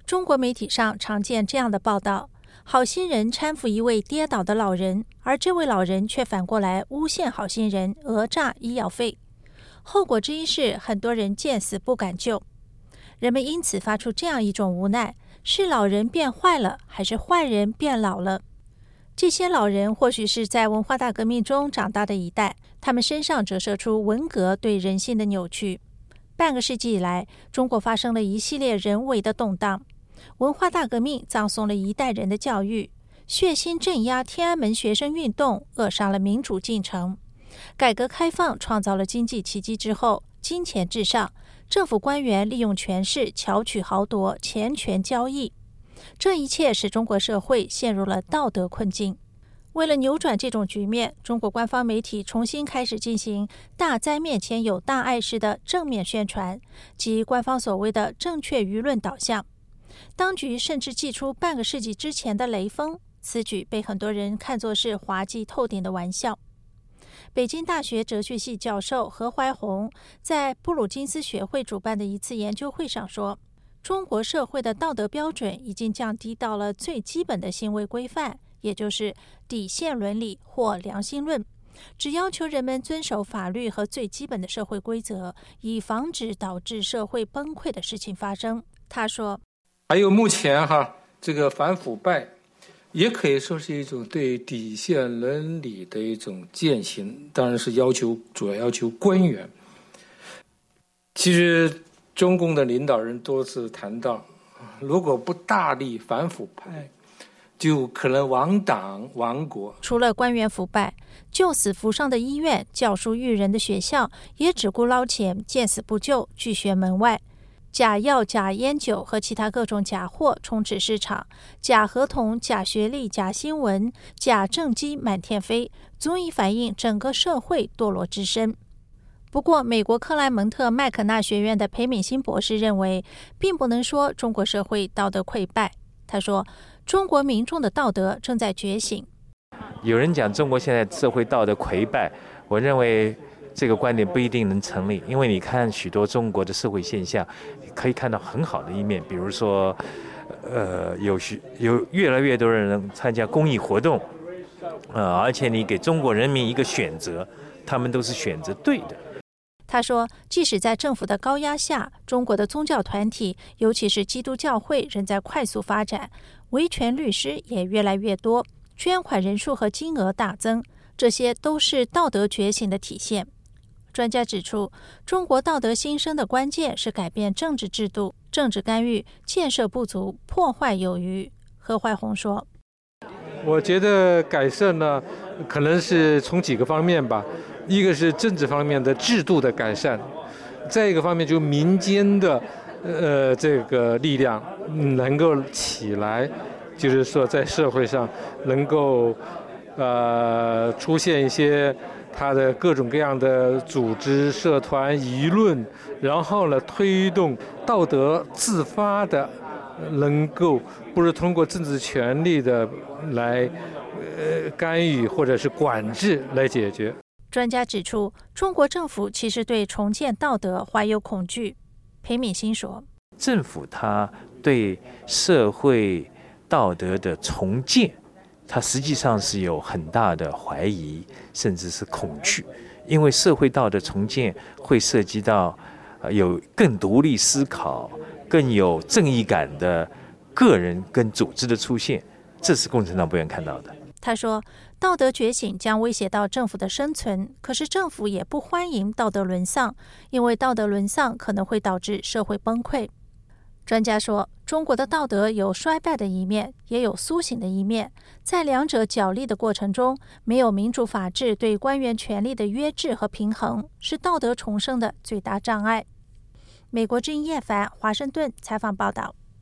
中国媒体上常见这样的报道：好心人搀扶一位跌倒的老人，而这位老人却反过来诬陷好心人讹诈医药费。后果之一是很多人见死不敢救。人们因此发出这样一种无奈：是老人变坏了，还是坏人变老了？这些老人或许是在文化大革命中长大的一代，他们身上折射出文革对人性的扭曲。半个世纪以来，中国发生了一系列人为的动荡。文化大革命葬送了一代人的教育，血腥镇压天安门学生运动扼杀了民主进程。改革开放创造了经济奇迹之后，金钱至上，政府官员利用权势巧取豪夺，钱权交易。这一切使中国社会陷入了道德困境。为了扭转这种局面，中国官方媒体重新开始进行大灾面前有大爱式的正面宣传，即官方所谓的正确舆论导向。当局甚至祭出半个世纪之前的雷锋，此举被很多人看作是滑稽透顶的玩笑。北京大学哲学系教授何怀宏在布鲁金斯学会主办的一次研究会上说，中国社会的道德标准已经降低到了最基本的行为规范，也就是底线伦理或良心论，只要求人们遵守法律和最基本的社会规则，以防止导致社会崩溃的事情发生。他说， 还有目前这个反腐败也可以说是一种对底线伦理的一种践行，当然是主要要求官员。其实中共的领导人多次谈到，如果不大力反腐败，就可能亡党亡国。 除了官员腐败，救死扶伤的医院、教书育人的学校也只顾捞钱，见死不救，拒绝门外。假药、假烟酒和其他各种假货充斥市场，假合同、假学历、假新闻、假政绩满天飞，足以反映整个社会堕落之深。不过，美国克莱蒙特麦肯纳学院的裴敏欣博士认为，并不能说中国社会道德溃败。他说，中国民众的道德正在觉醒。 有人讲中国现在社会道德溃败，我认为这个观点不一定能成立，因为你看许多中国的社会现象，可以看到很好的一面，比如说，有越来越多人参加公益活动，而且你给中国人民一个选择，他们都是选择对的。 他说，即使在政府的高压下，中国的宗教团体，尤其是基督教会，仍在快速发展，维权律师也越来越多，捐款人数和金额大增，这些都是道德觉醒的体现。专家指出，中国道德兴升的关键是改变政治制度，政治干预建设不足，破坏有余。何怀宏说， 我觉得改善呢，可能是从几个方面吧。一个是政治方面的制度的改善，再一个方面就是民间的这个力量能够起来，就是说在社会上能够出现一些它的各种各样的组织、社团、舆论，然后呢推动道德自发的，能够不是通过政治权力的来干预或者是管制来解决。 专家指出，中国政府其实对重建道德怀有恐惧。裴敏欣说， 政府它对社会道德的重建，它实际上是有很大的怀疑，甚至是恐惧，因为社会道德重建会涉及到有更独立思考、更有正义感的个人跟组织的出现，这是共产党不愿看到的。 他说，道德觉醒将威胁到政府的生存，可是政府也不欢迎道德沦丧，因为道德沦丧可能会导致社会崩溃。专家说，中国的道德有衰败的一面，也有苏醒的一面，在两者角力的过程中，没有民主法治对官员权力的约制和平衡，是道德重生的最大障碍。美国之音叶凡华盛顿采访报道。